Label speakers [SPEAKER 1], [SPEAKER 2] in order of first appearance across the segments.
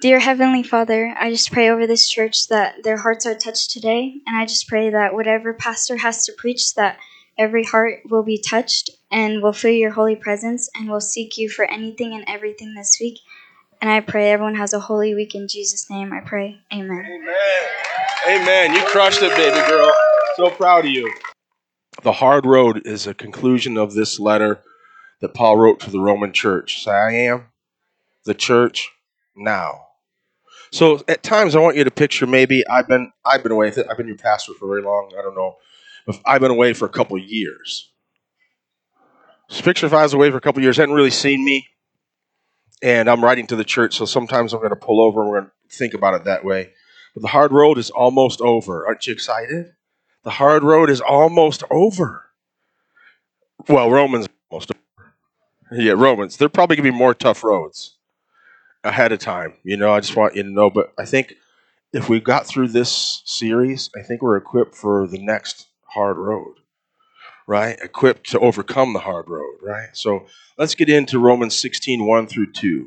[SPEAKER 1] Dear Heavenly Father, I just pray over this church that their hearts are touched today, and I just pray that whatever pastor has to preach, that every heart will be touched and will feel your holy presence and will seek you for anything and everything this week. And I pray everyone has a holy week in Jesus' name. I pray. Amen.
[SPEAKER 2] Amen. Amen. You crushed it, baby girl. So proud of you. The hard road is a conclusion of this letter that Paul wrote to the Roman church. Say, I am the church now. So at times I want you to picture maybe I've been away. I've been your pastor for very long. I don't know. I've been away for a couple of years. Just picture if I was away for a couple of years, hadn't really seen me, and I'm writing to the church, so sometimes I'm going to pull over and we're going to think about it that way. But the hard road is almost over. Aren't you excited? The hard road is almost over. Well, Romans almost over. Yeah, Romans. There are probably going to be more tough roads ahead of time. I just want you to know. But I think if we got through this series, I think we're equipped for the next hard road, right? Equipped to overcome the hard road, right? So let's get into Romans 16, 1 through 2.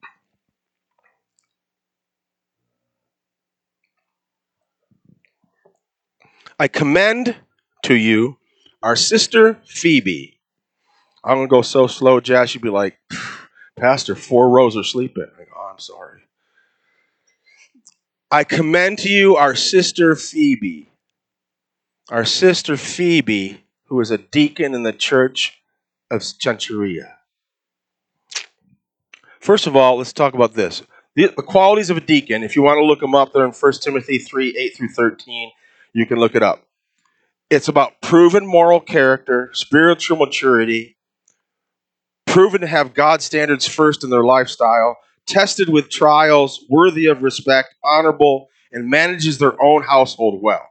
[SPEAKER 2] I commend to you our sister Phoebe. I'm going to go so slow, Jazz, you'd be like, Pastor, 4 rows are sleeping. I go, oh, I'm sorry. I commend to you our sister Phoebe. Our sister Phoebe, who is a deacon in the church of Cenchrea. First of all, let's talk about this. The qualities of a deacon, if you want to look them up, they're in 1 Timothy 3, 8 through 13. You can look it up. It's about proven moral character, spiritual maturity, proven to have God's standards first in their lifestyle, tested with trials, worthy of respect, honorable, and manages their own household well.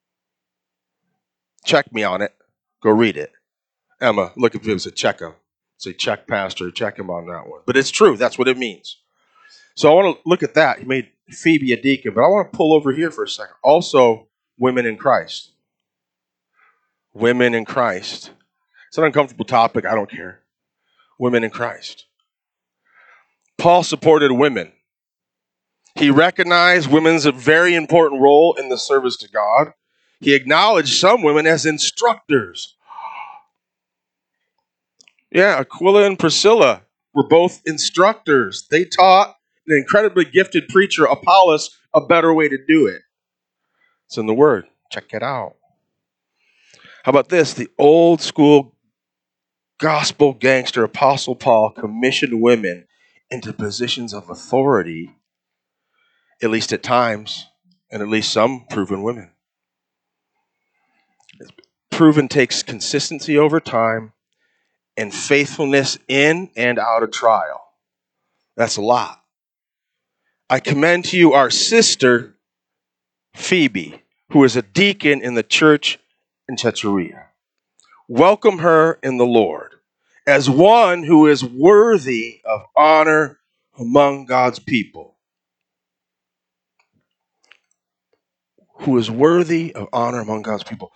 [SPEAKER 2] Check me on it. Go read it. Emma, look at him and say, check him. Say, check pastor, check him on that one. But it's true. That's what it means. So I want to look at that. He made Phoebe a deacon, but I want to pull over here for a second. Also, women in Christ. Women in Christ. It's an uncomfortable topic. I don't care. Women in Christ. Paul supported women. He recognized women's a very important role in the service to God. He acknowledged some women as instructors. Yeah, Aquila and Priscilla were both instructors. They taught an incredibly gifted preacher, Apollos, a better way to do it. It's in the Word. Check it out. How about this? The old school gospel gangster Apostle Paul commissioned women into positions of authority, at least at times, and at least some proven women. Proven takes consistency over time and faithfulness in and out of trial. That's a lot. I commend to you our sister, Phoebe, who is a deacon in the church in Cenchrea. Welcome her in the Lord as one who is worthy of honor among God's people. Who is worthy of honor among God's people.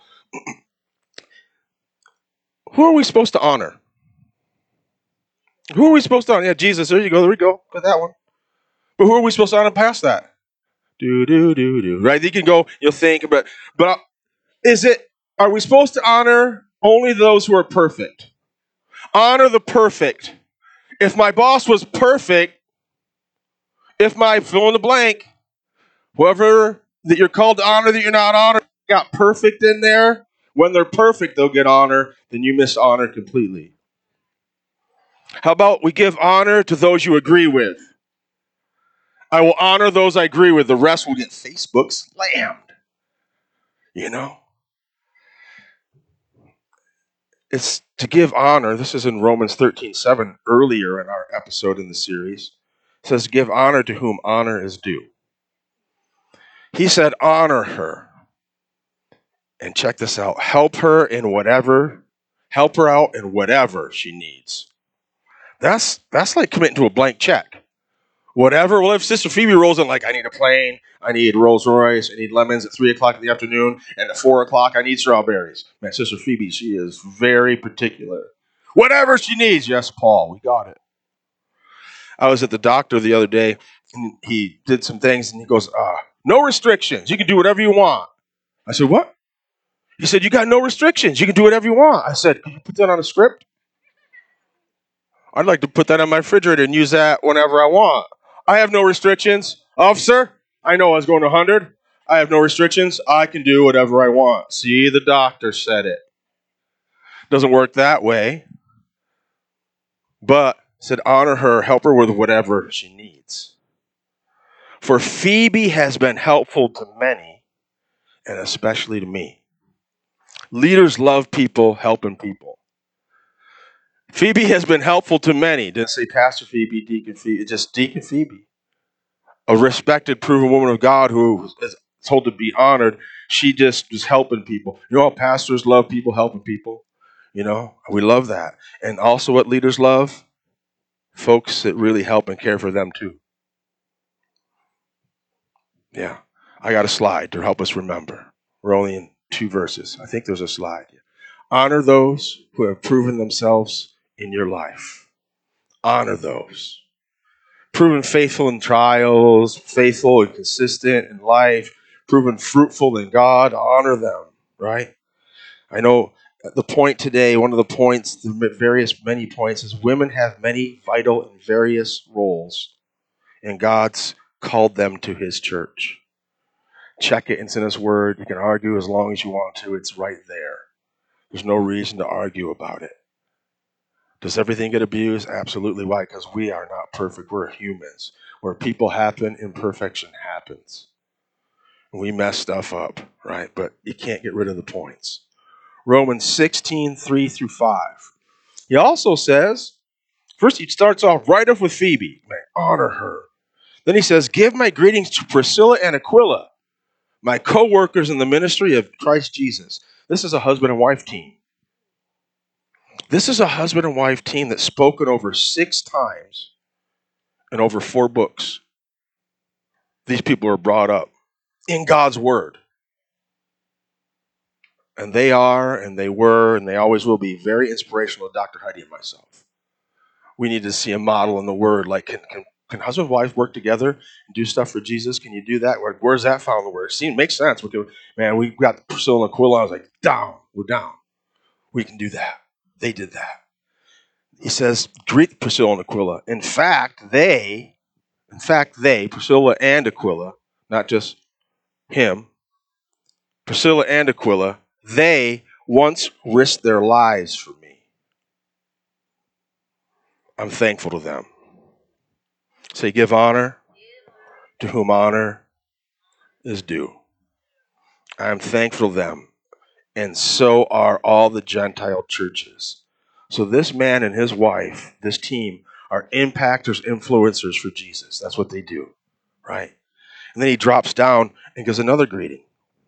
[SPEAKER 2] Who are we supposed to honor? Who are we supposed to honor? Yeah, Jesus, there you go. There we go. Got that one. But who are we supposed to honor past that? Right? You can go, you'll think, but are we supposed to honor only those who are perfect? Honor the perfect. If my boss was perfect, if my fill in the blank, whoever that you're called to honor that you're not honored, got perfect in there, when they're perfect, they'll get honor, then you miss honor completely. How about we give honor to those you agree with? I will honor those I agree with. The rest will get Facebook slammed. It's to give honor. This is in Romans 13:7, earlier in our episode in the series. It says, give honor to whom honor is due. He said, honor her. And check this out. Help her out in whatever she needs. That's like committing to a blank check. Whatever. Well, if Sister Phoebe rolls in like, I need a plane, I need Rolls Royce, I need lemons at 3 o'clock in the afternoon, and at 4 o'clock I need strawberries. Man, Sister Phoebe, she is very particular. Whatever she needs. Yes, Paul, we got it. I was at the doctor the other day, And he did some things, and he goes, no restrictions. You can do whatever you want. I said, what? He said, you got no restrictions. You can do whatever you want. I said, can you put that on a script? I'd like to put that on my refrigerator and use that whenever I want. I have no restrictions. Officer, I know I was going to 100. I have no restrictions. I can do whatever I want. See, the doctor said it. Doesn't work that way. But said, honor her, help her with whatever she needs. For Phoebe has been helpful to many, and especially to me. Leaders love people helping people. Phoebe has been helpful to many. Didn't say Pastor Phoebe, Deacon Phoebe, just Deacon Phoebe. A respected, proven woman of God who is told to be honored. She just was helping people. You know how pastors love people helping people? You know, we love that. And also what leaders love? Folks that really help and care for them too. Yeah. I got a slide to help us remember. We're only in 2 verses. I think there's a slide. Honor those who have proven themselves in your life. Honor those. Proven faithful in trials, faithful and consistent in life, proven fruitful in God. Honor them, right? I know the point today, one of the points, many points, is women have many vital and various roles, and God's called them to his church. Check it, it's in his word. You can argue as long as you want to. It's right there. There's no reason to argue about it. Does everything get abused? Absolutely. Why? Because we are not perfect. We're humans. Where people happen, imperfection happens. We mess stuff up, right? But you can't get rid of the points. Romans 16:3-5. He also says, first he starts off right off with Phoebe. Man, honor her. Then he says, give my greetings to Priscilla and Aquila, my co-workers in the ministry of Christ Jesus. This is a husband and wife team. This is a husband and wife team that's spoken over 6 times in over 4 books. These people are brought up in God's word. And they are, and they were, and they always will be very inspirational to Dr. Heidi and myself. We need to see a model in the word. Like, can husband and wife work together and do stuff for Jesus? Can you do that? Where's that found in the word? See, it makes sense. We got Priscilla and Aquila. I was like, we're down. We can do that. They did that. He says, greet Priscilla and Aquila. In fact, they, Priscilla and Aquila, not just him, Priscilla and Aquila, they once risked their lives for me. I'm thankful to them. Say, give honor to whom honor is due. I am thankful to them, and so are all the Gentile churches. So this man and his wife, this team, are impactors, influencers for Jesus. That's what they do, right? And then he drops down and gives another greeting.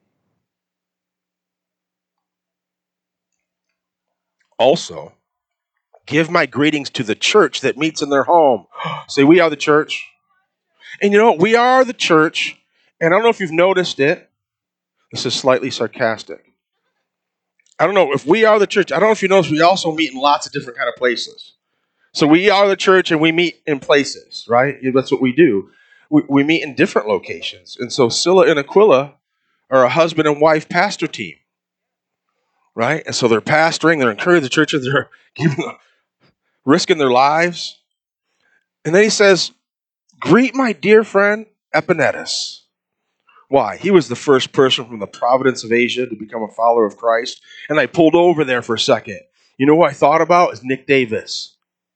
[SPEAKER 2] Also, give my greetings to the church that meets in their home. Say, we are the church. And you know, we are the church. And I don't know if you've noticed it. This is slightly sarcastic. I don't know if we are the church. I don't know if you notice we also meet in lots of different kind of places. So we are the church and we meet in places, right? That's what we do. We meet in different locations. And so Scylla and Aquila are a husband and wife pastor team, right? And so they're pastoring, they're encouraging the churches, they're risking their lives. And then he says, greet my dear friend Epaenetus. Why? He was the first person from the province of Asia to become a follower of Christ. And I pulled over there for a second. You know what I thought about? Is Nick Davis.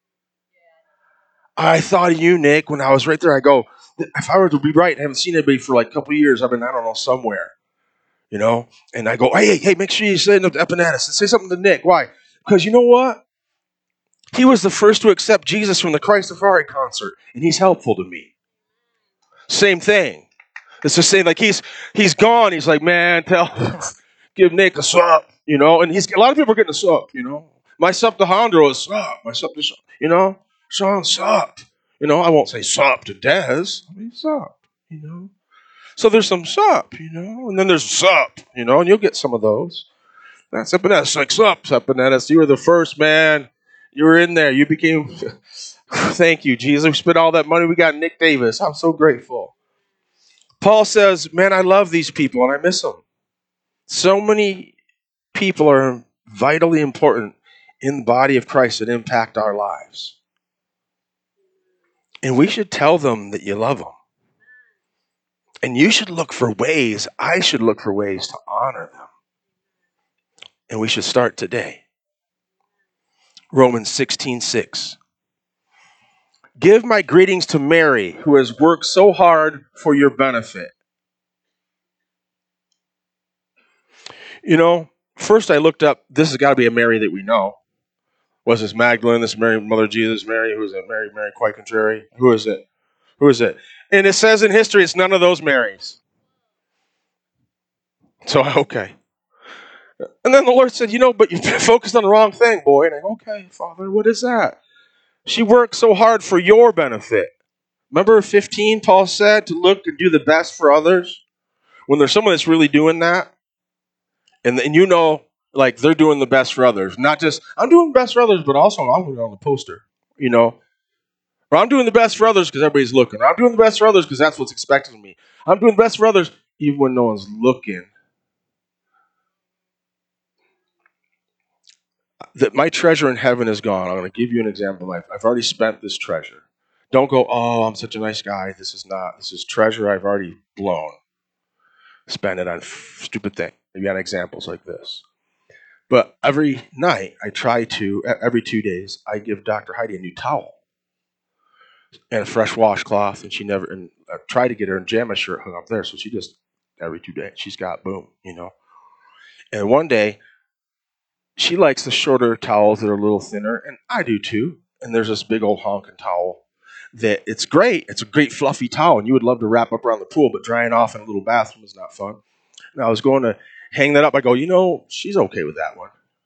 [SPEAKER 2] I thought of you, Nick, when I was right there. I go, if I were to be right, I haven't seen anybody for like a couple of years. I've been, I don't know, somewhere, you know? And I go, hey, make sure you say to Epaenetus and say something to Nick. Why? Because you know what? He was the first to accept Jesus from the Christafari concert, and he's helpful to me. Same thing. It's the same, like he's gone. He's like, man, give Nick a sup, you know? And a lot of people are getting a sup, you know? My sup to Hondro is sup. My sup to, you know? Sean, sup. You know, I won't say sup to Dez. I mean, sup, you know? So there's some sup, you know? And then there's sup, you know? And you'll get some of those. That's Epaenetus, like sup, Epaenetus. You were the first, man. You were in there. You became Thank you, Jesus. We spent all that money. We got Nick Davis. I'm so grateful. Paul says, man, I love these people and I miss them. So many people are vitally important in the body of Christ that impact our lives. And we should tell them that you love them. And you should look for ways, I should look for ways to honor them. And we should start today. Romans 16:6. Give my greetings to Mary, who has worked so hard for your benefit. You know, first I looked up, this has got to be a Mary that we know. Was this Magdalene, this Mary, Mother of Jesus, Mary, who is it? Mary quite contrary? Who is it? Who is it? And it says in history, it's none of those Marys. So, okay. And then the Lord said, but you've focused on the wrong thing, boy. And I go, okay, Father, what is that? She worked so hard for your benefit. Remember 15, Paul said, to look and do the best for others? When there's someone that's really doing that, and like they're doing the best for others. Not just, I'm doing the best for others, but also I'm going to be on the poster, Or I'm doing the best for others because everybody's looking. Or I'm doing the best for others because that's what's expected of me. I'm doing the best for others even when no one's looking. That my treasure in heaven is gone. I'm going to give you an example. I've already spent this treasure. Don't go, oh, I'm such a nice guy. This is treasure I've already blown. Spend it on stupid things. Maybe on examples like this. But every night, every 2 days, I give Dr. Heidi a new towel and a fresh washcloth. And I try to get her a JAMA shirt hung up there. So she just, every 2 days, she's got boom, And one day, she likes the shorter towels that are a little thinner, and I do too. And there's this big old honking towel that it's great. It's a great fluffy towel, and you would love to wrap up around the pool, but drying off in a little bathroom is not fun. And I was going to hang that up. I go, she's okay with that one.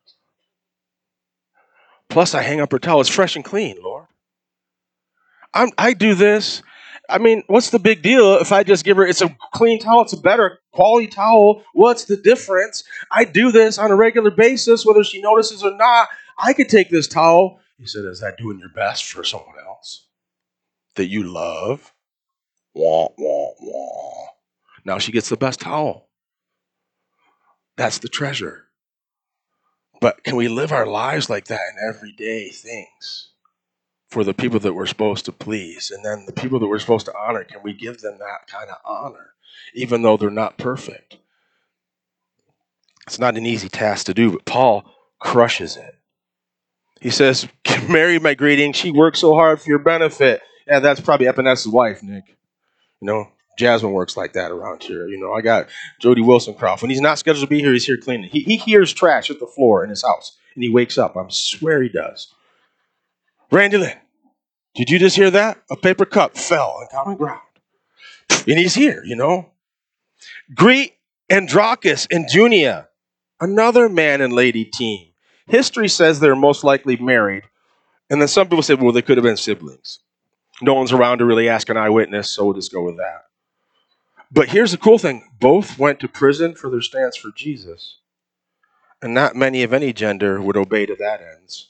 [SPEAKER 2] Plus, I hang up her towel. It's fresh and clean, Lord. I do this. I mean, what's the big deal if I just give her, it's a clean towel, it's a better quality towel. What's the difference? I do this on a regular basis, whether she notices or not. I could take this towel. He said, is that doing your best for someone else that you love? Wah, wah, wah. Now she gets the best towel. That's the treasure. But can we live our lives like that in everyday things? For the people that we're supposed to please. And then the people that we're supposed to honor, can we give them that kind of honor, even though they're not perfect? It's not an easy task to do, but Paul crushes it. He says, Mary, my greeting, she worked so hard for your benefit. Yeah, that's probably Epanese's wife, Nick. Jasmine works like that around here. I got Jody Wilson-Croft. When he's not scheduled to be here, he's here cleaning. He hears trash at the floor in his house, and he wakes up. I swear he does. Randy Lynn, did you just hear that? A paper cup fell on common ground. And he's here, Greet Andronicus and Junia, another man and lady team. History says they're most likely married. And then some people say, well, they could have been siblings. No one's around to really ask an eyewitness, so we'll just go with that. But here's the cool thing. Both went to prison for their stance for Jesus. And not many of any gender would obey to that ends.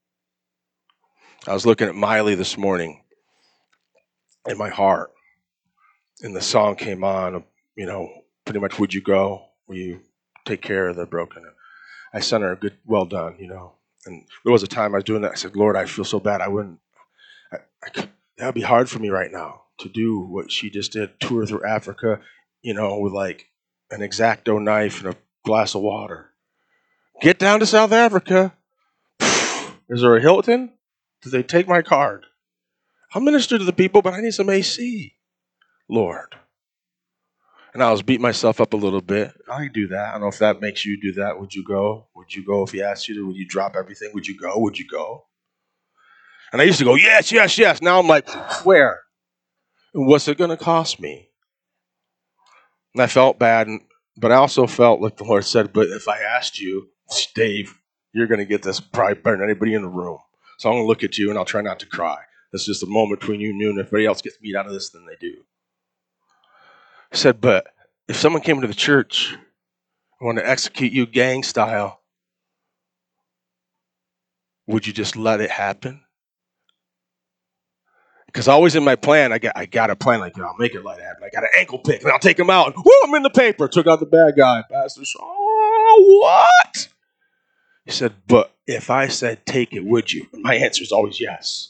[SPEAKER 2] I was looking at Miley this morning in my heart. And the song came on, pretty much, would you go? Will you take care of the broken? I sent her a good, well done, And there was a time I was doing that. I said, Lord, I feel so bad. That would be hard for me right now to do what she just did, tour through Africa, with like an X-Acto knife and a glass of water. Get down to South Africa. Is there a Hilton? Did they take my card? I'll minister to the people, but I need some AC, Lord. And I was beating myself up a little bit. I do that. I don't know if that makes you do that. Would you go? Would you go if he asked you to? Would you drop everything? Would you go? Would you go? And I used to go, yes, yes, yes. Now I'm like, where? And what's it going to cost me? And I felt bad, but I also felt like the Lord said, but if I asked you, Dave, you're going to get this probably better than anybody in the room. So I'm going to look at you and I'll try not to cry. It's just a moment between you and me, and everybody else gets meat out of this than they do. I said, but if someone came into the church and wanted to execute you gang style, would you just let it happen? Because always in my plan, I got a plan like, I'll make it like that. I got an ankle pick, and I'll take him out. And, woo, I'm in the paper. Took out the bad guy. Pastor, what? He said, but if I said take it, would you? And my answer is always yes.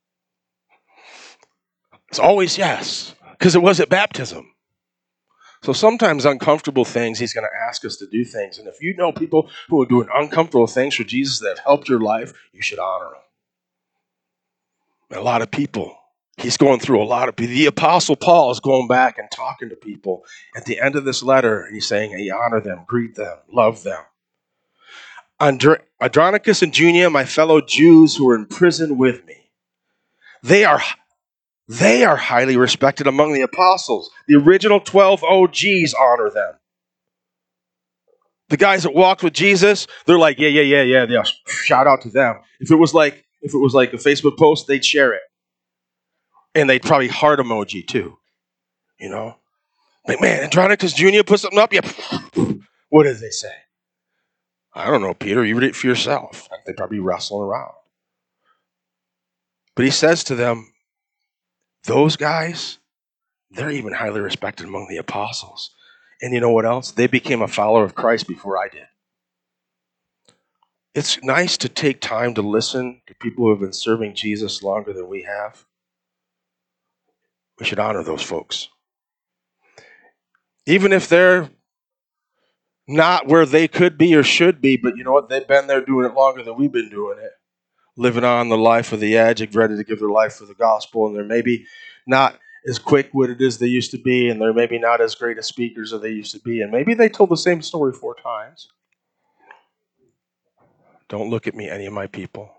[SPEAKER 2] It's always yes, because it was at baptism. So sometimes uncomfortable things, he's going to ask us to do things. And if you know people who are doing uncomfortable things for Jesus that have helped your life, you should honor them. And a lot of people, he's going through a lot of people. The Apostle Paul is going back and talking to people. At the end of this letter, he's saying, hey, honor them, greet them, love them. Andronicus and Junia, my fellow Jews who are in prison with me, they are highly respected among the apostles. The original 12 OGs honor them. The guys that walked with Jesus, they're like, yeah. Shout out to them. If it was like a Facebook post, they'd share it. And they'd probably heart emoji too. You know? Like, man, Andronicus Jr. put something up. Yeah. What did they say? I don't know, Peter. You read it for yourself. They'd probably be wrestling around. But he says to them, those guys, they're even highly respected among the apostles. And you know what else? They became a follower of Christ before I did. It's nice to take time to listen to people who have been serving Jesus longer than we have. We should honor those folks. Even if they're not where they could be or should be, but you know what? They've been there doing it longer than we've been doing it. Living on the life of the edge, ready to give their life for the gospel, and they're maybe not as quick-witted as they used to be, and they're maybe not as great as speakers as they used to be, and maybe they told the same story 4 times. Don't look at me, any of my people.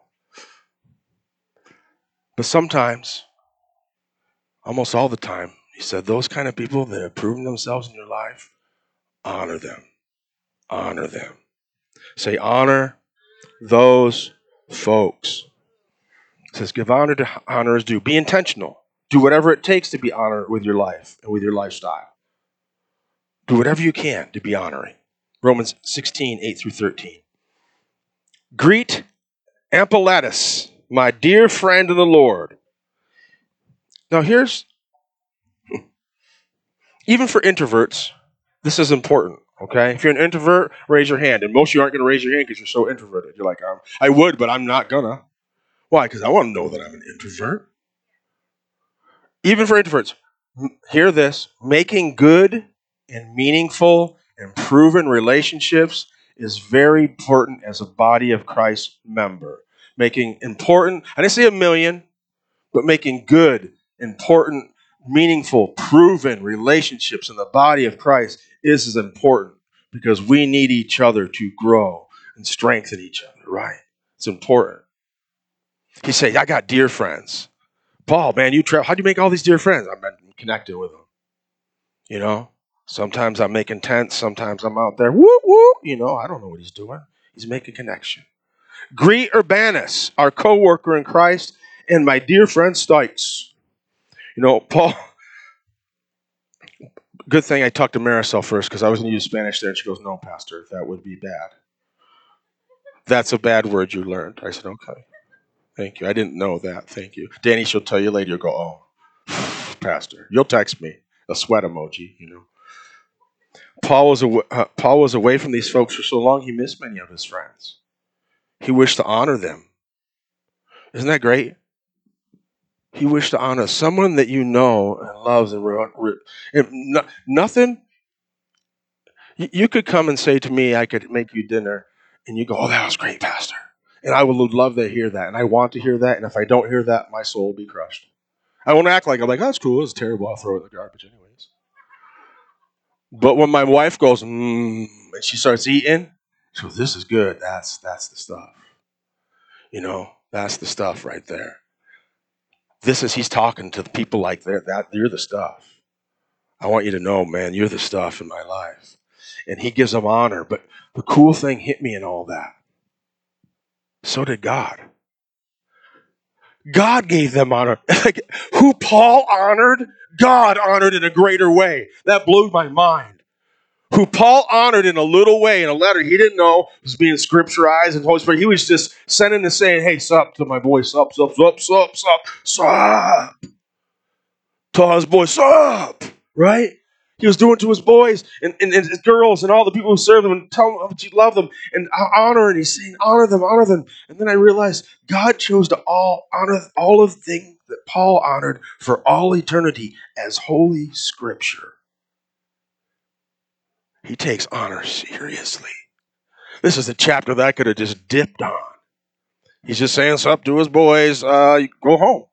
[SPEAKER 2] But sometimes, almost all the time, he said, those kind of people that have proven themselves in your life, honor them. Honor them. Say, honor those folks. It says, give honor to honor is due. Be intentional. Do whatever it takes to be honored with your life and with your lifestyle. Do whatever you can to be honoring. Romans 16, 8 through 13. Greet Ampliatus, my dear friend in the Lord. Now even for introverts, this is important, okay? If you're an introvert, raise your hand. And most of you aren't going to raise your hand because you're so introverted. You're like, I would, but I'm not going to. Why? Because I want to know that I'm an introvert. Even for introverts, hear this. Making good and meaningful and proven relationships is very important as a body of Christ member. Making important, I didn't say 1 million, but making good, important, meaningful, proven relationships in the body of Christ is as important because we need each other to grow and strengthen each other, right? It's important. He said, I got dear friends. Paul, man, how'd you make all these dear friends? I've been connected with them. You know, sometimes I'm making tents. Sometimes I'm out there. Woo, woo. You know, I don't know what he's doing. He's making connection. Greet Urbanus, our co-worker in Christ, and my dear friend Stites. You know, Paul, good thing I talked to Marisol first because I was going to use Spanish there. And she goes, no, Pastor, that would be bad. That's a bad word you learned. I said, okay. Thank you. I didn't know that. Thank you. Danny, she'll tell you later. You'll go, oh, Pastor. You'll text me a sweat emoji, you know. Paul was away from these folks for so long, he missed many of his friends. He wished to honor them. Isn't that great? He wished to honor someone that you know and loves. And nothing. You could come and say to me, I could make you dinner, and you go, oh, that was great, Pastor. And I would love to hear that, and I want to hear that, and if I don't hear that, my soul will be crushed. I won't act like I'm like, oh, that's cool, it's terrible, I'll throw it in the garbage anyways. But when my wife goes, and she starts eating, she goes, this is good, that's the stuff. You know, that's the stuff right there. He's talking to the people like that you're the stuff. I want you to know, man, you're the stuff in my life. And he gives them honor, but the cool thing hit me in all that. So did God. God gave them honor. Like, who Paul honored, God honored in a greater way. That blew my mind. who Paul honored in a little way, in a letter he didn't know was being scripturized and Holy Spirit. He was just sending and saying, hey, sup to my boy, sup. Tell his boy, sup, right? He was doing to his boys and his girls and all the people who serve them and tell them how much he loved them and honor. And he's saying, honor them. And then I realized God chose to honor all of the things that Paul honored for all eternity as Holy Scripture. He takes honor seriously. This is a chapter that I could have just dipped on. He's just saying sup to his boys, go home,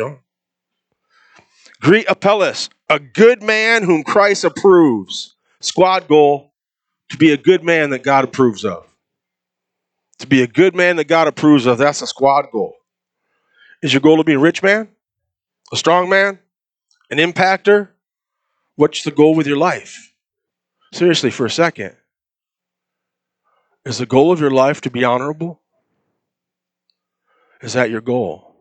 [SPEAKER 2] Greet Apelles, a good man whom Christ approves. Squad goal, to be a good man that God approves of. To be a good man that God approves of, that's a squad goal. Is your goal to be a rich man? A strong man? An impactor? What's the goal with your life? Seriously, for a second. Is the goal of your life to be honorable? Is that your goal?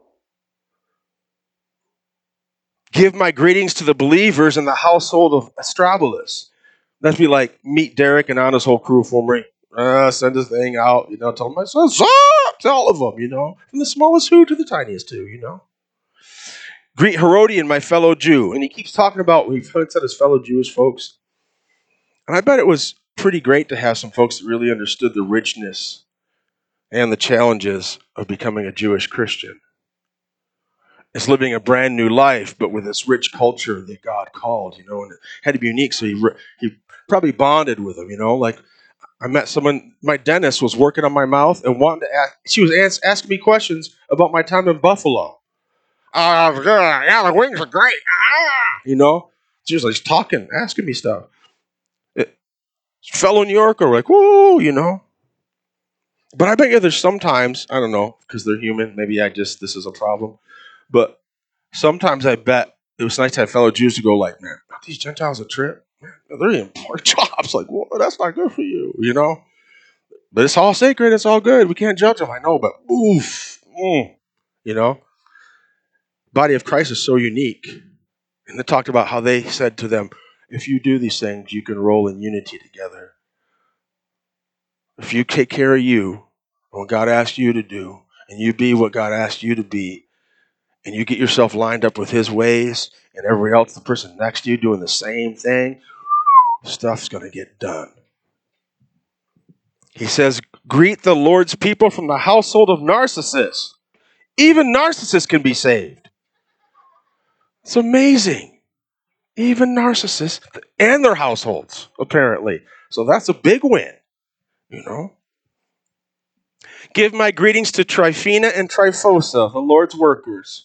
[SPEAKER 2] Give my greetings to the believers in the household of Astrobulus. That'd be like, meet Derek and Anna's whole crew for me. Send this thing out, tell them I said, to all of them, from the smallest who to the tiniest who, Greet Herodian, my fellow Jew. And he keeps talking about, we've said his fellow Jewish folks. And I bet it was pretty great to have some folks that really understood the richness and the challenges of becoming a Jewish Christian. It's living a brand new life, but with this rich culture that God called, and it had to be unique. So he probably bonded with them, like I met someone, my dentist was working on my mouth and wanted to ask, she was asking me questions about my time in Buffalo. Yeah, the wings are great. She was like talking, asking me stuff. Fellow New Yorker, like, whoa, But I bet you there's sometimes, I don't know, because they're human, maybe this is a problem. But sometimes I bet it was nice to have fellow Jews to go like, man, aren't these Gentiles a trip? Man, they're in poor jobs. Like, whoa, that's not good for you, But it's all sacred. It's all good. We can't judge them. I know, but Body of Christ is so unique. And they talked about how they said to them, if you do these things, you can roll in unity together. If you take care of you, what God asked you to do, and you be what God asked you to be, and you get yourself lined up with his ways, and everybody else, the person next to you doing the same thing, stuff's going to get done. He says, greet the Lord's people from the household of Narcissus. Even Narcissus can be saved. It's amazing. Even Narcissus and their households, apparently. So that's a big win, Give my greetings to Tryphena and Tryphosa, the Lord's workers.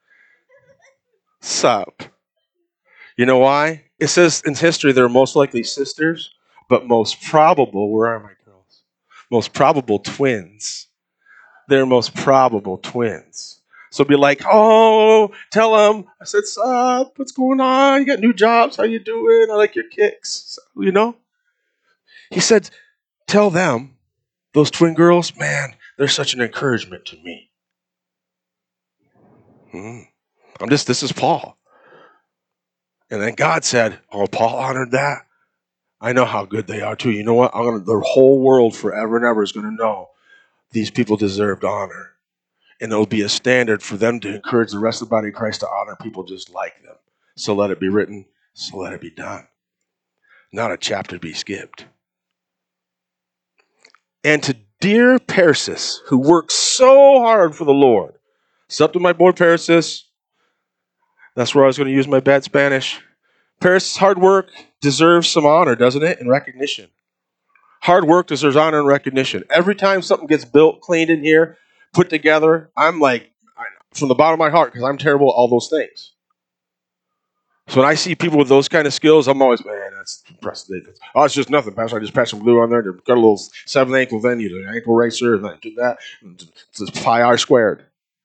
[SPEAKER 2] Sup. You know why? It says in history they're most likely sisters, but most probable, where are my girls? Most probable twins. They're most probable twins. So be like, oh, tell them. I said, sup, what's going on? You got new jobs? How you doing? I like your kicks. He said, tell them, those twin girls, man, they're such an encouragement to me. This is Paul. And then God said, oh, Paul honored that. I know how good they are too. You know what? The whole world forever and ever is going to know these people deserved honor. And it'll be a standard for them to encourage the rest of the body of Christ to honor people just like them. So let it be written. So let it be done. Not a chapter to be skipped. And to dear Persis, who works so hard for the Lord. Sup to my boy Persis. That's where I was going to use my bad Spanish. Persis' hard work deserves some honor, doesn't it? And recognition. Hard work deserves honor and recognition. Every time something gets built, cleaned in here, put together, I'm like, from the bottom of my heart, because I'm terrible at all those things. So when I see people with those kind of skills, I'm always, man, that's impressive. Oh, it's just nothing, Pastor. I just patched some glue on there. Got a little 7th ankle venue, an ankle racer, and I did that. It's pi r squared.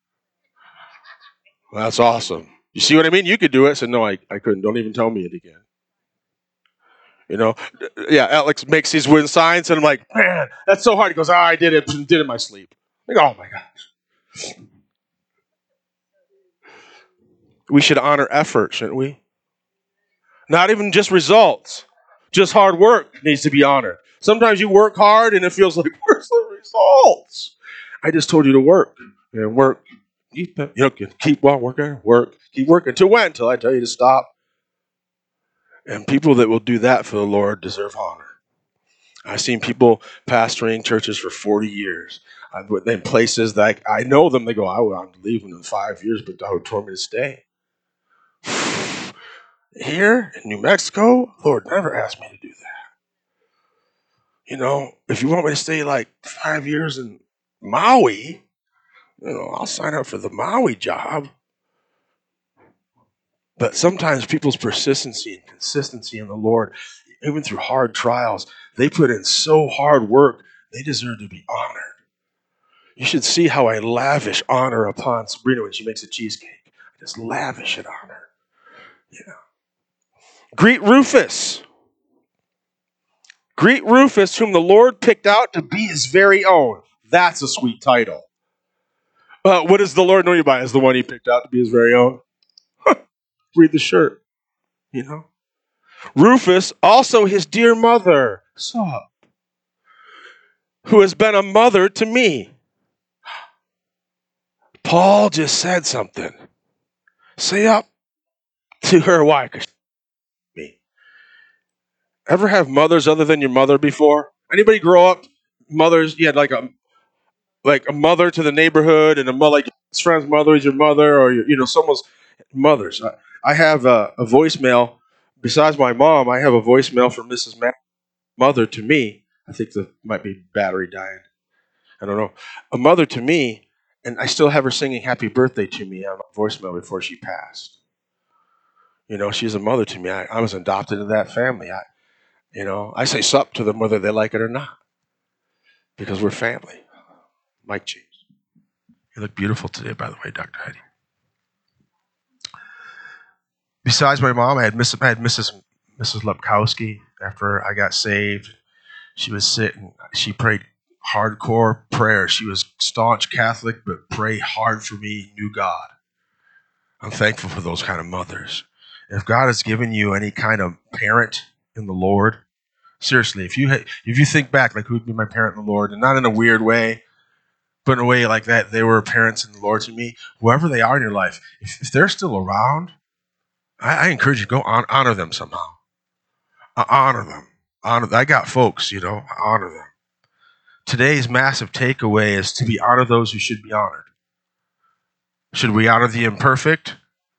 [SPEAKER 2] Well, that's awesome. You see what I mean? You could do it. I said, no, I couldn't. Don't even tell me it again. Yeah, Alex makes these wind signs, and I'm like, man, that's so hard. He goes, I did it in my sleep. I go, oh my gosh. We should honor effort, shouldn't we? Not even just results. Just hard work needs to be honored. Sometimes you work hard and it feels like, where's the results? I just told you to work and work. Keep on working, keep working. Till when? Till I tell you to stop. And people that will do that for the Lord deserve honor. I've seen people pastoring churches for 40 years. In places that I know them, they go, I want to leave in 5 years, but God told me to stay. Here in New Mexico, Lord never asked me to do that. If you want me to stay like 5 years in Maui, I'll sign up for the Maui job. But sometimes people's persistency and consistency in the Lord, even through hard trials, they put in so hard work, they deserve to be honored. You should see how I lavish honor upon Sabrina when she makes a cheesecake. I just lavish it on her. Yeah. Greet Rufus. Greet Rufus, whom the Lord picked out to be his very own. That's a sweet title. What does the Lord know you by as the one he picked out to be his very own? Read the shirt. Rufus, also his dear mother, sup, who has been a mother to me. Paul just said something. Say up to her. Why? Me. Ever have mothers other than your mother before? Anybody grow up mothers? You had like a mother to the neighborhood, and a mother, like his friend's mother is your mother, or someone's mothers. I have a voicemail. Besides my mom, I have a voicemail from Mrs. Mother to me. I think there might be battery dying. I don't know. A mother to me, and I still have her singing happy birthday to me on my voicemail before she passed. She's a mother to me. I was adopted into that family. I say sup to them whether they like it or not, because we're family. Mic change. You look beautiful today, by the way, Dr. Heidi. Besides my mom, I had Mrs. Lepkowski. After I got saved, she was sitting. She prayed hardcore prayer. She was staunch Catholic, but prayed hard for me, knew God. I'm thankful for those kind of mothers. If God has given you any kind of parent in the Lord, seriously, if you think back, like who would be my parent in the Lord, and not in a weird way, but in a way like that, they were parents in the Lord to me. Whoever they are in your life, if they're still around, I encourage you to go honor them somehow. Honor them. I got folks, honor them. Today's massive takeaway is to honor those who should be honored. Should we honor the imperfect?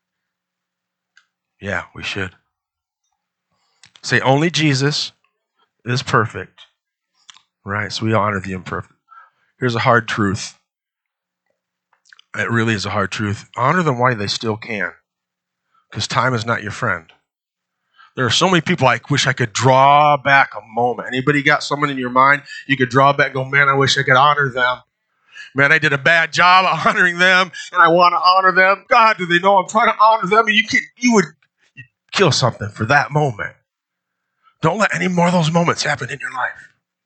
[SPEAKER 2] Yeah, we should. Say only Jesus is perfect. Right? So we honor the imperfect. Here's a hard truth. It really is a hard truth. Honor them while they still can. Because time is not your friend. There are so many people I wish I could draw back a moment. Anybody got someone in your mind you could draw back and go, man, I wish I could honor them. Man, I did a bad job of honoring them, and I want to honor them. God, do they know I'm trying to honor them? And you would kill something for that moment. Don't let any more of those moments happen in your life.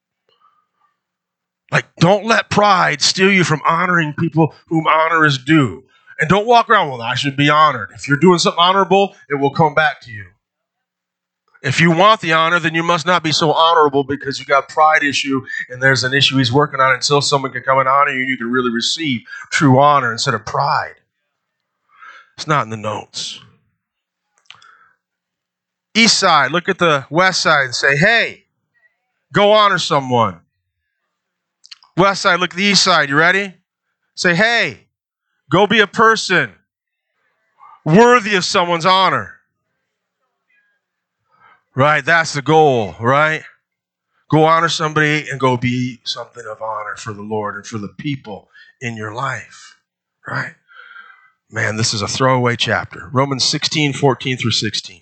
[SPEAKER 2] Like, don't let pride steal you from honoring people whom honor is due. And don't walk around, well, I should be honored. If you're doing something honorable, it will come back to you. If you want the honor, then you must not be so honorable because you got pride issue and there's an issue he's working on until someone can come and honor you and you can really receive true honor instead of pride. It's not in the notes. East side, look at the west side and say, hey, go honor someone. West side, look at the east side. You ready? Say, hey, go be a person worthy of someone's honor. Right? That's the goal, right? Go honor somebody and go be something of honor for the Lord and for the people in your life, right? Man, this is a throwaway chapter. Romans 16, 14 through 16.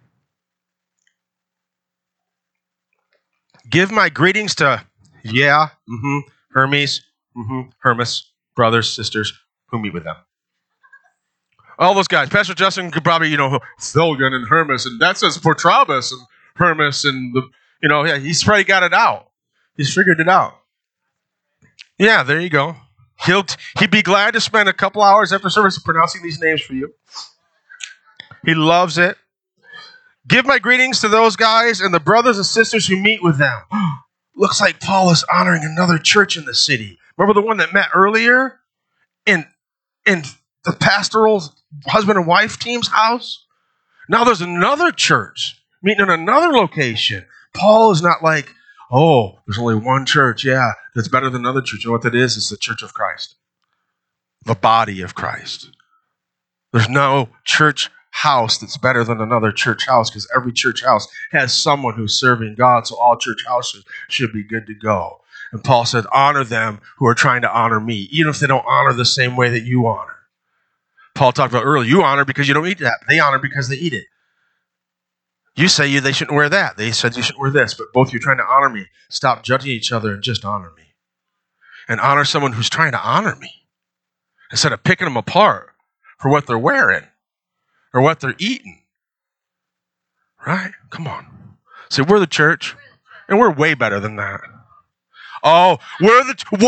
[SPEAKER 2] Give my greetings to, Hermes, Hermas, brothers, sisters, who meet with them. All those guys. Pastor Justin could probably, Philgon and Hermas, and that says Portrabas and Hermas, and he's probably got it out. He's figured it out. Yeah, there you go. He'd be glad to spend a couple hours after service pronouncing these names for you. He loves it. Give my greetings to those guys and the brothers and sisters who meet with them. Looks like Paul is honoring another church in the city. Remember the one that met earlier in the pastoral husband and wife team's house? Now there's another church meeting in another location. Paul is not like, oh, there's only one church, yeah, that's better than another church. You know what that is? It's the church of Christ, the body of Christ. There's no church house that's better than another church house, because every church house has someone who's serving God, so all church houses should be good to go. And Paul said, honor them who are trying to honor me, even if they don't honor the same way that you honor. Paul talked about earlier, you honor because you don't eat that. They honor because they eat it. You say they shouldn't wear that. They said you shouldn't wear this, but both of you are trying to honor me. Stop judging each other and just honor me. And honor someone who's trying to honor me, instead of picking them apart for what they're wearing or what they're eating. Right? Come on. See, we're the church, and we're way better than that. Oh, we're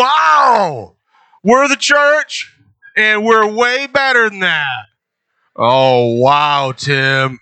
[SPEAKER 2] the church, and we're way better than that. Oh, wow, Tim.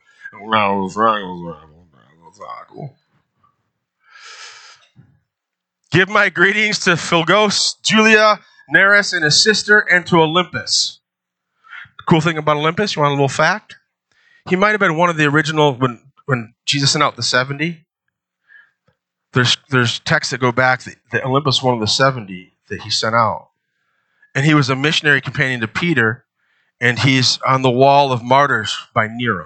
[SPEAKER 2] Give my greetings to Philgos, Julia, Nereus, and his sister, and to Olympus. The cool thing about Olympus, you want a little fact? He might have been one of the original, when Jesus sent out the 70, there's texts that go back that Olympus was one of the 70 that he sent out. And he was a missionary companion to Peter, and he's on the wall of martyrs by Nero.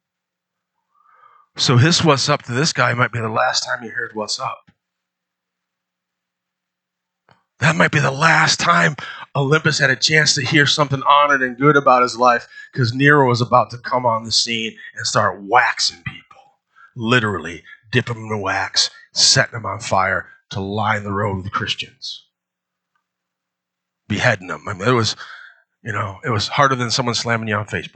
[SPEAKER 2] So his what's up to this guy might be the last time he heard what's up. That might be the last time Olympus had a chance to hear something honored and good about his life, because Nero was about to come on the scene and start waxing people. Literally, dip them in the wax, setting them on fire to line the road with Christians. Beheading them. I mean, it was harder than someone slamming you on Facebook.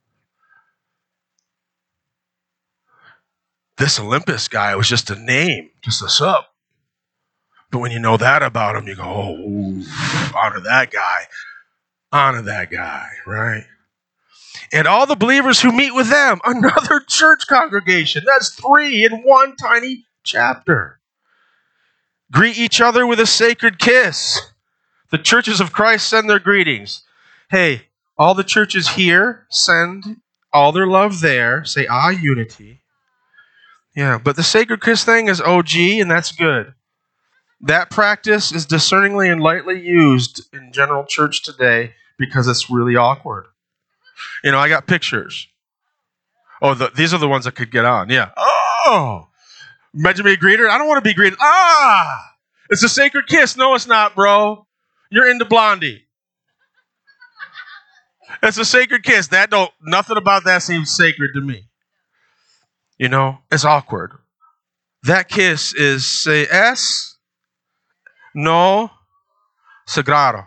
[SPEAKER 2] This Olympus guy was just a name, just a sub. But when you know that about him, you go, oh, honor that guy. Honor that guy, right? And all the believers who meet with them, another church congregation. That's 3 in one tiny chapter. Greet each other with a sacred kiss. The churches of Christ send their greetings. Hey, all the churches here send all their love there. Say, unity. Yeah, but the sacred kiss thing is OG, and that's good. That practice is discerningly and lightly used in general church today because it's really awkward. I got pictures. Oh, these are the ones that could get on. Yeah. Oh, imagine me a greeter. I don't want to be greeted. It's a sacred kiss. No, it's not, bro. You're into Blondie. It's a sacred kiss. Nothing about that seems sacred to me. It's awkward. That kiss is, say, no sagrado.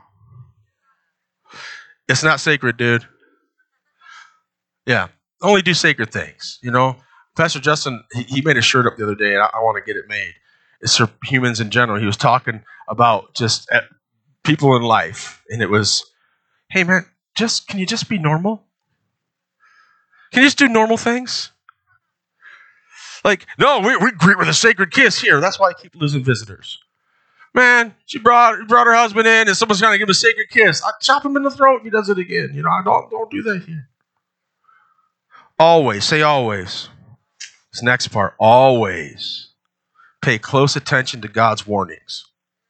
[SPEAKER 2] It's not sacred, dude. Yeah. Only do sacred things, Pastor Justin, he made a shirt up the other day, and I want to get it made. It's for humans in general. He was talking about just people in life, and it was, hey, man, can you just be normal? Can you just do normal things? Like, no, we greet with a sacred kiss here. That's why I keep losing visitors. Man, she brought her husband in, and someone's going to give him a sacred kiss. I chop him in the throat if he does it again. I don't do that here. Always, say always. This next part, always pay close attention to God's warnings.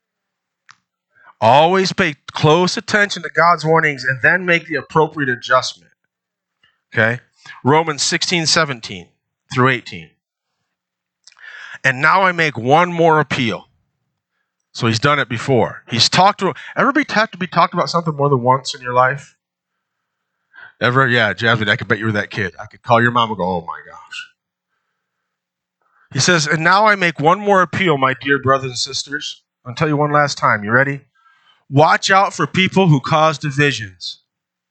[SPEAKER 2] Always pay close attention to God's warnings and then make the appropriate adjustment. Okay? Romans 16:17 through 18. And now I make one more appeal. So he's done it before. He's talked to. Ever have to be talked about something more than once in your life? Ever? Yeah, Jasmine, I could bet you were that kid. I could call your mom and go, oh my gosh. He says, and now I make one more appeal, my dear brothers and sisters. I'll tell you one last time. You ready? Watch out for people who cause divisions.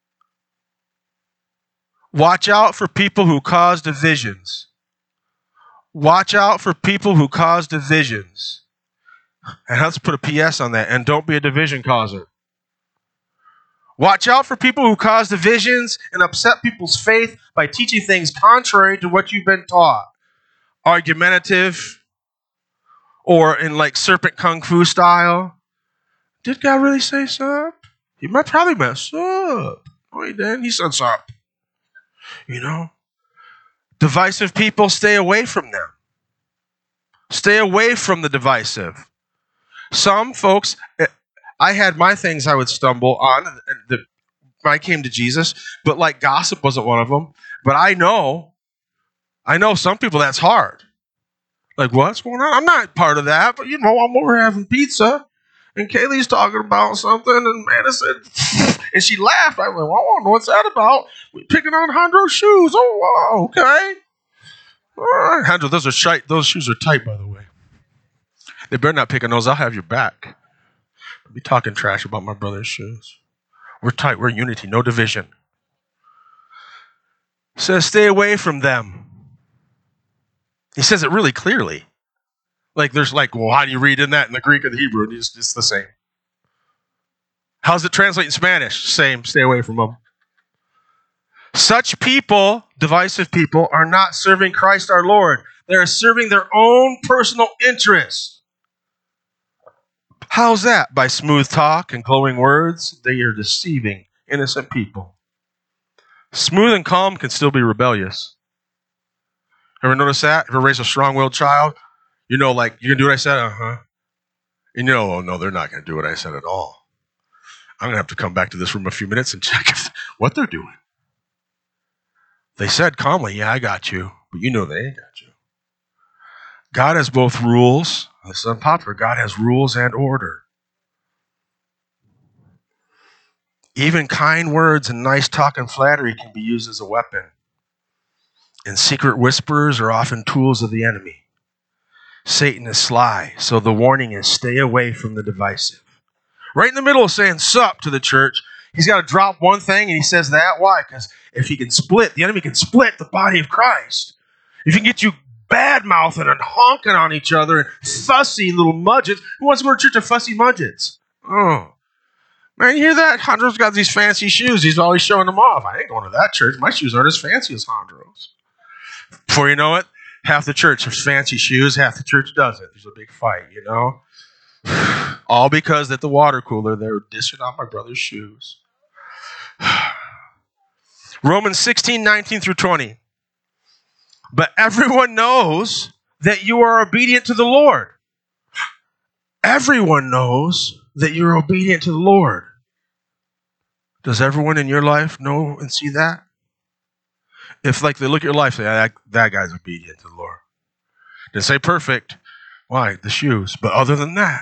[SPEAKER 2] Watch out for people who cause divisions. Watch out for people who cause divisions. And let's put a PS on that. And don't be a division causer. Watch out for people who cause divisions and upset people's faith by teaching things contrary to what you've been taught. Argumentative, or in like serpent kung fu style. Did God really say sup? He might probably meant sup. No, he didn't. He said sup. You know? Divisive people, stay away from them. Stay away from the divisive. Some folks, I had my things I would stumble on when I came to Jesus, but like gossip wasn't one of them. But I know some people that's hard. Like, what's going on? I'm not part of that, but I'm over having pizza, and Kaylee's talking about something, and Madison said, and she laughed. I went, well, I want to know what's that about? We picking on Hondro's shoes. Oh, wow, okay. All right, Hondro, those shoes are tight, by the way. They better not pick on those. I'll have your back. I'll be talking trash about my brother's shoes. We're tight. We're unity. No division. Says stay away from them. He says it really clearly. Like there's like, well, how do you read in that in the Greek or the Hebrew? It's the same. How does it translate in Spanish? Same. Stay away from them. Such people, divisive people, are not serving Christ our Lord. They are serving their own personal interests. How's that? By smooth talk and glowing words, they are deceiving innocent people. Smooth and calm can still be rebellious. Ever notice that? Ever raise a strong-willed child? Like, you can do what I said? Uh-huh. And oh, no, they're not going to do what I said at all. I'm going to have to come back to this room a few minutes and check what they're doing. They said calmly, yeah, I got you. But they ain't got you. God has both rules. This is unpopular. God has rules and order. Even kind words and nice talk and flattery can be used as a weapon. And secret whisperers are often tools of the enemy. Satan is sly, so the warning is stay away from the divisive. Right in the middle of saying sup to the church, he's got to drop one thing, and he says that. Why? Because if he can split, the enemy can split the body of Christ. If he can get you bad-mouthing and honking on each other and fussy little mudgets. Who wants to go to church of fussy mudgets? Oh. Man, you hear that? Hondro's got these fancy shoes. He's always showing them off. I ain't going to that church. My shoes aren't as fancy as Hondro's. Before you know it, half the church has fancy shoes, half the church doesn't. There's a big fight, All because at the water cooler, they were dishing out my brother's shoes. Romans 16:19 through 20. But everyone knows that you are obedient to the Lord. Everyone knows that you're obedient to the Lord. Does everyone in your life know and see that? If they look at your life, say, that guy's obedient to the Lord. Didn't say perfect. Why? The shoes. But other than that,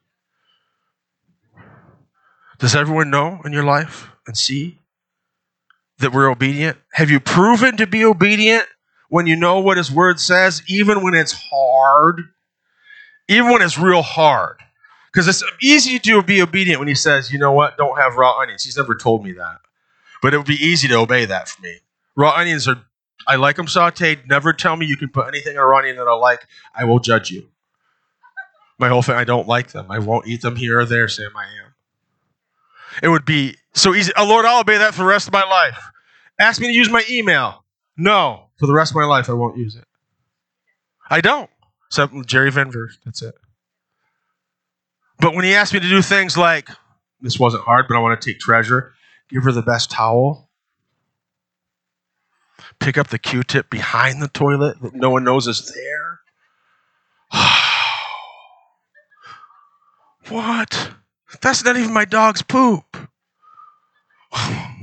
[SPEAKER 2] does everyone know in your life and see that we're obedient? Have you proven to be obedient when you know what his word says, even when it's hard? Even when it's real hard. Because it's easy to be obedient when he says, you know what, don't have raw onions. He's never told me that. But it would be easy to obey that for me. Raw onions I like them sauteed. Never tell me you can put anything in a raw onion that I like. I will judge you. My whole family, I don't like them. I won't eat them here or there, Sam, I am. It would be so easy. Oh, Lord, I'll obey that for the rest of my life. Ask me to use my email. No. For the rest of my life, I won't use it. I don't. Except Jerry Van Verst. That's it. But when he asked me to do things like, this wasn't hard, but I want to take Treasure, give her the best towel, pick up the Q-tip behind the toilet that no one knows is there. What? That's not even my dog's poop. I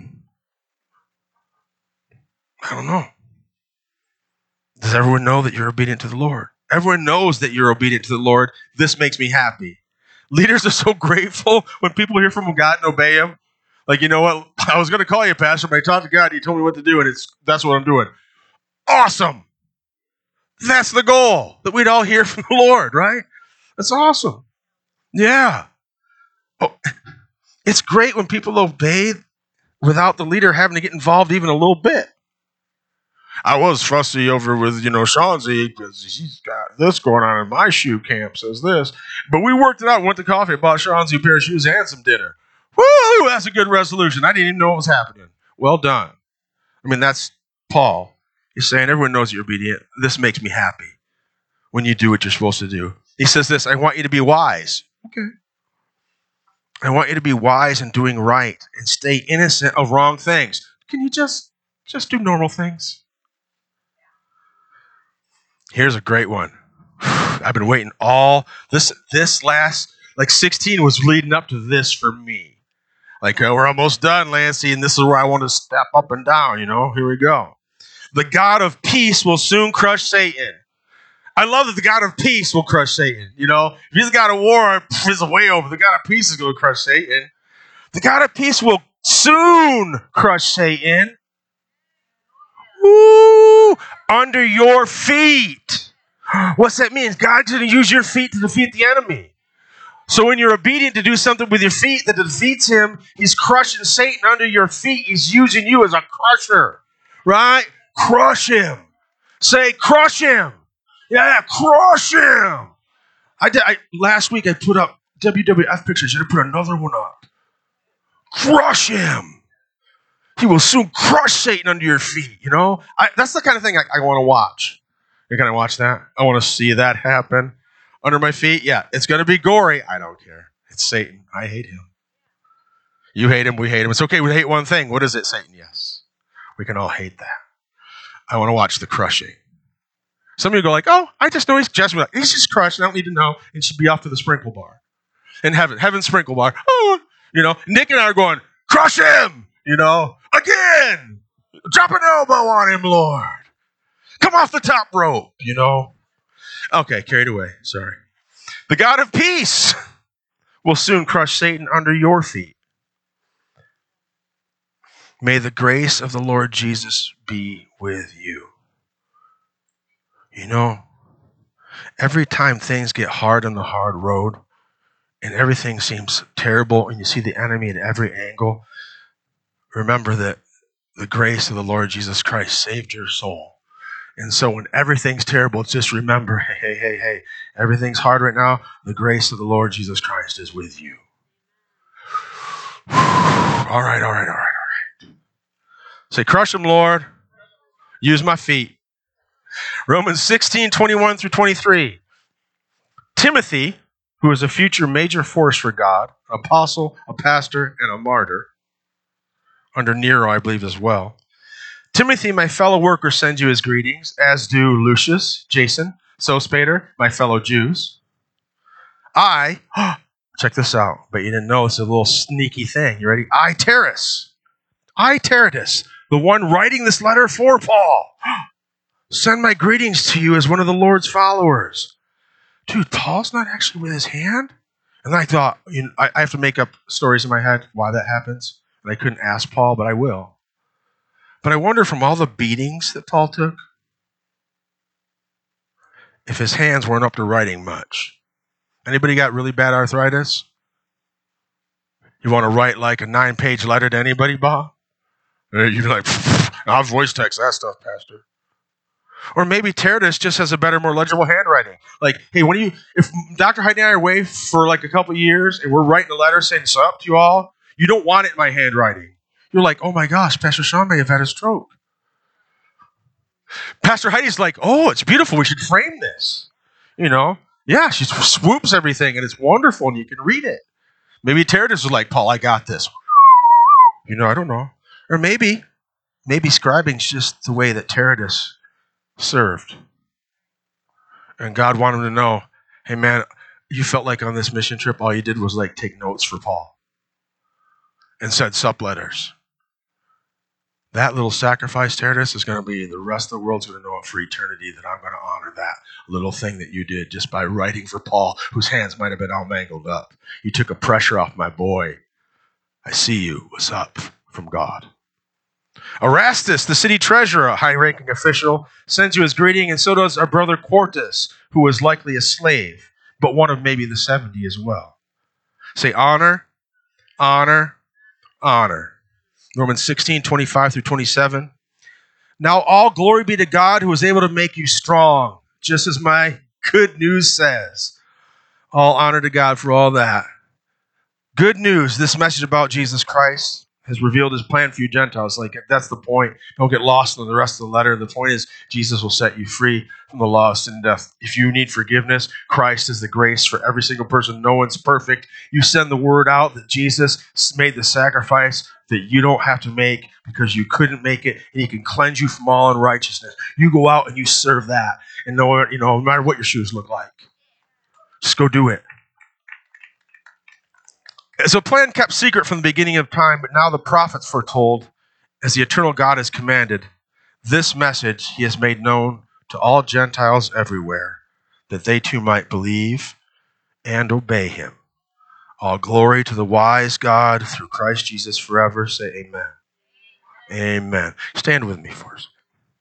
[SPEAKER 2] don't know. Does everyone know that you're obedient to the Lord? Everyone knows that you're obedient to the Lord. This makes me happy. Leaders are so grateful when people hear from God and obey him. Like, you know what? I was going to call you, Pastor, but I talked to God. He told me what to do, and that's what I'm doing. Awesome. That's the goal, that we'd all hear from the Lord, right? That's awesome. Yeah. Oh, it's great when people obey without the leader having to get involved even a little bit. I was fussy over with, Shawnzy, because he's got this going on in my shoe camp, says this. But we worked it out, went to coffee, bought Shawnzy a pair of shoes and some dinner. Woo, that's a good resolution. I didn't even know what was happening. Well done. I mean, that's Paul. He's saying, everyone knows you're obedient. This makes me happy when you do what you're supposed to do. He says this, I want you to be wise. Okay. I want you to be wise in doing right and stay innocent of wrong things. Can you just do normal things? Here's a great one. I've been waiting all this last, 16 was leading up to this for me. We're almost done, Lancey, and this is where I want to step up and down, Here we go. The God of peace will soon crush Satan. I love that the God of peace will crush Satan. If he's the God of war, he's way over. The God of peace is going to crush Satan. The God of peace will soon crush Satan. Woo! Under your feet. What's that mean? God's going to use your feet to defeat the enemy. So when you're obedient to do something with your feet that defeats him, he's crushing Satan under your feet. He's using you as a crusher, right? Crush him. Say, crush him. Yeah, crush him. Last week I put up WWF pictures. I put another one up. Crush him. He will soon crush Satan under your feet, That's the kind of thing I want to watch. You're going to watch that? I want to see that happen. Under my feet? Yeah, it's going to be gory. I don't care. It's Satan. I hate him. You hate him. We hate him. It's okay. We hate one thing. What is it, Satan? Yes. We can all hate that. I want to watch the crushing. Some of you go I just know he's just he's crushed. I don't need to know. And she'd be off to the sprinkle bar. In heaven sprinkle bar. Oh, Nick and I are going, crush him, again. Drop an elbow on him, Lord. Come off the top rope, Okay, carried away. Sorry. The God of peace will soon crush Satan under your feet. May the grace of the Lord Jesus be with you. Every time things get hard on the hard road and everything seems terrible and you see the enemy at every angle, remember that the grace of the Lord Jesus Christ saved your soul. And so when everything's terrible, just remember, hey, everything's hard right now. The grace of the Lord Jesus Christ is with you. All right. Say, crush him, Lord. Use my feet. Romans 16:21 through 23. Timothy, who is a future major force for God, an apostle, a pastor, and a martyr, under Nero, I believe, as well. Timothy, my fellow worker, sends you his greetings, as do Lucius, Jason, Sospater, my fellow Jews. Check this out, but you didn't know it's a little sneaky thing. You ready? I, Tertius, the one writing this letter for Paul, send my greetings to you as one of the Lord's followers. Dude, Paul's not actually with his hand? And I thought, I have to make up stories in my head why that happens. And I couldn't ask Paul, but I will. But I wonder, from all the beatings that Paul took, if his hands weren't up to writing much. Anybody got really bad arthritis? You want to write a 9-page letter to anybody, Bob? You're like, I'll voice text that stuff, Pastor. Or maybe Tertius just has a better, more legible handwriting. Hey, if Dr. Heidi and I are away for a couple of years and we're writing a letter saying, "So up to you all," you don't want it in my handwriting. You're like, oh my gosh, Pastor Sean may have had a stroke. Pastor Heidi's like, oh, it's beautiful. We should frame this. Yeah, she swoops everything and it's wonderful and you can read it. Maybe Tertius was like, Paul, I got this. I don't know. Or maybe scribing's just the way that Tertius served. And God wanted him to know, hey man, you felt like on this mission trip, all you did was take notes for Paul and said sup letters. That little sacrifice, Tertius, is going to be, the rest of the world's going to know it for eternity, that I'm going to honor that little thing that you did just by writing for Paul, whose hands might have been all mangled up. You took a pressure off my boy. I see you. What's up? From God. Erastus, the city treasurer, a high-ranking official, sends you his greeting, and so does our brother Quartus, who was likely a slave, but one of maybe the 70 as well. Say honor, honor, honor. Romans 16:25 through 27. Now all glory be to God, who is able to make you strong, just as my good news says. All honor to God for all that. Good news, this message about Jesus Christ has revealed his plan for you Gentiles. Like, that's the point. Don't get lost in the rest of the letter. The point is Jesus will set you free from the law of sin and death. If you need forgiveness, Christ is the grace for every single person. No one's perfect. You send the word out that Jesus made the sacrifice that you don't have to make because you couldn't make it, and he can cleanse you from all unrighteousness. You go out and you serve that, and no matter what your shoes look like, just go do it. It's a plan kept secret from the beginning of time, but now the prophets foretold, as the eternal God has commanded, this message he has made known to all Gentiles everywhere, that they too might believe and obey him. All glory to the wise God through Christ Jesus forever. Say amen. Amen. Stand with me for a second.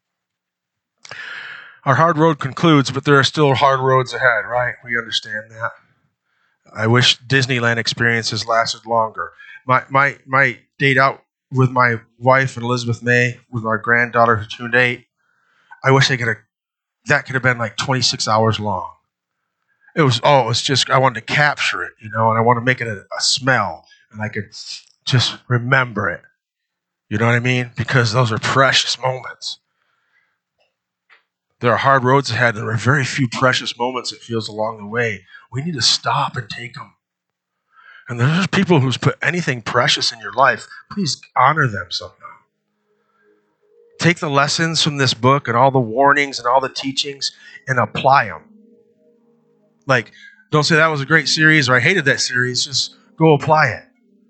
[SPEAKER 2] Our hard road concludes, but there are still hard roads ahead, right? We understand that. I wish Disneyland experiences lasted longer. My date out with my wife and Elizabeth May, with our granddaughter who turned 8, I wish that could have been like 26 hours long. It's just, I wanted to capture it, and I want to make it a smell, and I could just remember it. You know what I mean? Because those are precious moments. There are hard roads ahead, and there are very few precious moments, it feels, along the way. We need to stop and take them. And there's people who's put anything precious in your life. Please honor them somehow. Take the lessons from this book and all the warnings and all the teachings and apply them. Like, don't say that was a great series or I hated that series. Just go apply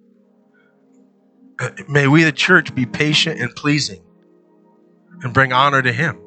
[SPEAKER 2] it. May we, the church, be patient and pleasing and bring honor to him.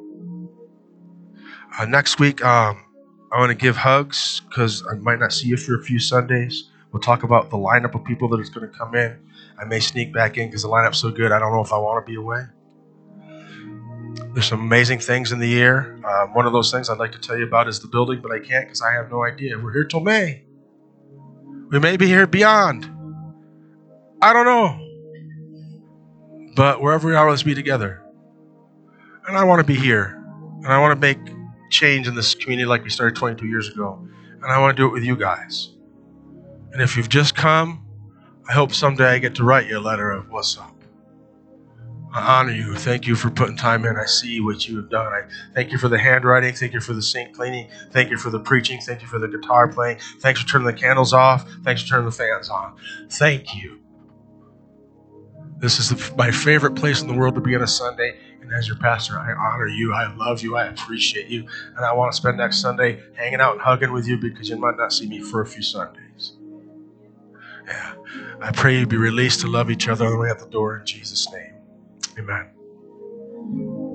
[SPEAKER 2] Next week, I want to give hugs because I might not see you for a few Sundays. We'll talk about the lineup of people that is going to come in. I may sneak back in because the lineup's so good. I don't know if I want to be away. There's some amazing things in the air. One of those things I'd like to tell you about is the building, but I can't because I have no idea. We're here till May. We may be here beyond. I don't know. But wherever we are, let's be together. And I want to be here. And I want to make change in this community like we started 22 years ago. And I want to do it with you guys. And if you've just come, I hope someday I get to write you a letter of what's up. I honor you. Thank you for putting time in. I see what you have done. I thank you for the handwriting. Thank you for the sink cleaning. Thank you for the preaching. Thank you for the guitar playing. Thanks for turning the candles off. Thanks for turning the fans on. Thank you. This is my favorite place in the world to be on a Sunday. And as your pastor, I honor you. I love you. I appreciate you. And I want to spend next Sunday hanging out and hugging with you because you might not see me for a few Sundays. Yeah. I pray you be released to love each other on the way out the door in Jesus' name. Amen.